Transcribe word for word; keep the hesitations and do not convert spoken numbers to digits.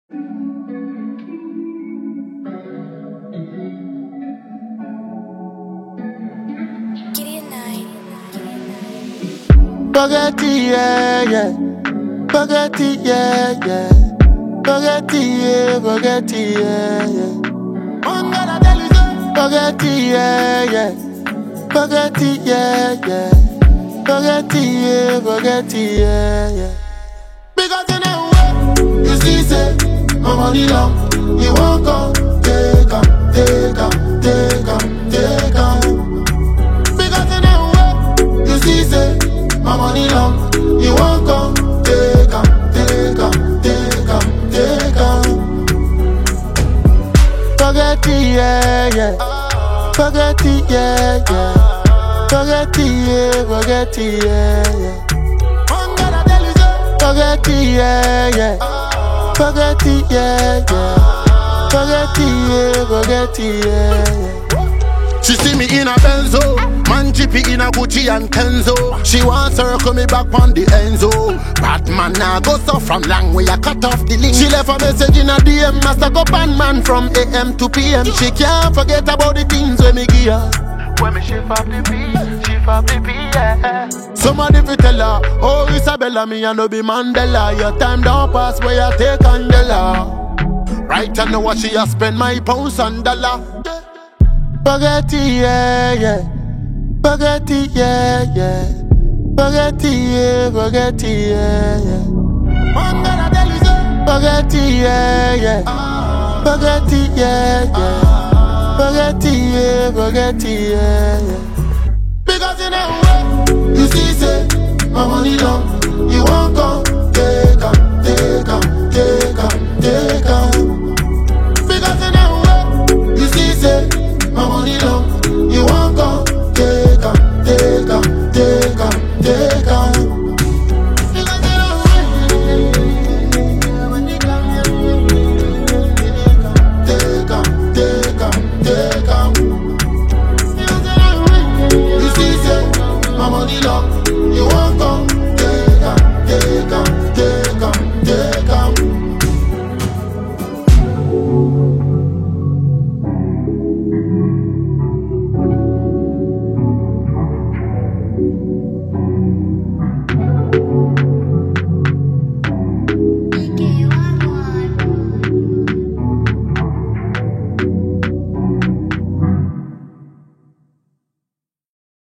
Spaghetti, yeah, yeah. Spaghetti, yeah, yeah. Spaghetti, yeah, spaghetti, yeah, yeah. I'm gonna tell you so. Spaghetti, yeah, yeah. Spaghetti, yeah, yeah. Spaghetti, yeah, spaghetti, yeah, yeah. Because you know what? You see, say, my money long. You won't go, take on, take on, take on, take on. Because you know what? You see, say, my money long. You won't go, take on, take on, take on, take on. Spaghetti, yeah, yeah. Spaghetti, yeah, yeah. Spaghetti, yeah, spaghetti, yeah, yeah. I'm gonna tell you so. Spaghetti, yeah, yeah. Spaghetti, yeah, yeah. Spaghetti, yeah, spaghetti, yeah, yeah. She see me in a Benzo, man jippy in a Gucci and Kenzo. She want circle me back on the Enzo. Batman now go so from long way I cut off the link. She left a message in a D M, master go ban man from A M to P M. She can't forget about the things when me give her. When me shift up the beat, shift up the beat, yeah. Somebody fi tell her, oh Isabella, me a no be Mandela. Your time don't pass where you take Candela. Right I know what she a spend my pounds and dollar. Spaghetti, yeah, yeah. Spaghetti, yeah, yeah. Spaghetti, yeah, spaghetti, yeah, yeah. I'm gonna tell you so. Spaghetti, yeah, yeah. Spaghetti, yeah, yeah. Spaghetti, yeah, spaghetti, yeah, yeah. Because you know what? You see, say, my money long. You won't go, take on, take on.